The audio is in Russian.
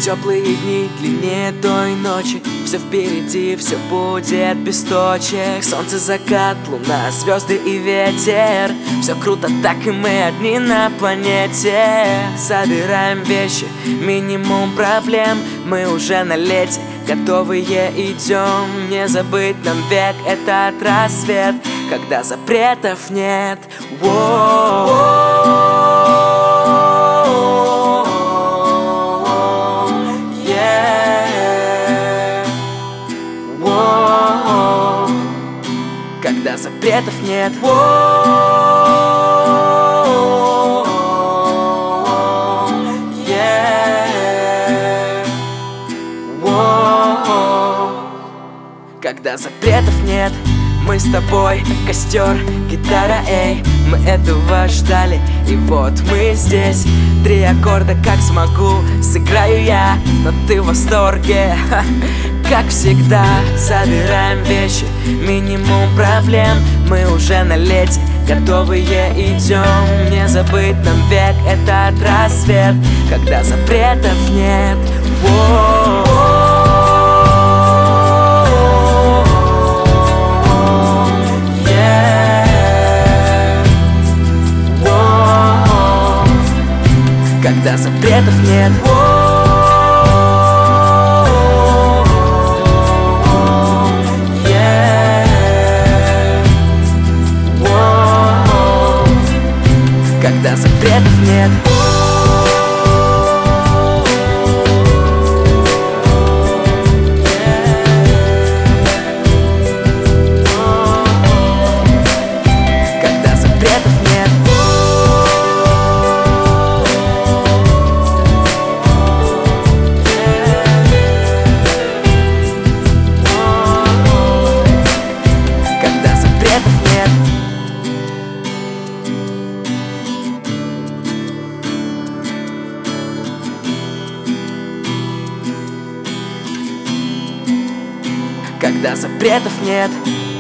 Теплые дни длиннее той ночи, все впереди, все будет без точек. Солнце, закат, луна, звезды и ветер. Все круто, так и мы одни на планете. Собираем вещи, минимум проблем. Мы уже на лете, готовые идем. Не забыть нам век этот рассвет, когда запретов нет. Когда запретов нет. Когда запретов нет. Мы с тобой, костер, гитара, эй. Мы этого ждали, и вот мы здесь. 3 аккорда, как смогу, сыграю я, но ты в восторге, как всегда. Собираем вещи, минимум проблем. Мы уже на лете, готовые идем. Не забыть нам век этот рассвет, когда запретов нет. Когда запретов нет. Когда запретов нет. Когда запретов нет. Когда запретов нет. Когда запретов нет.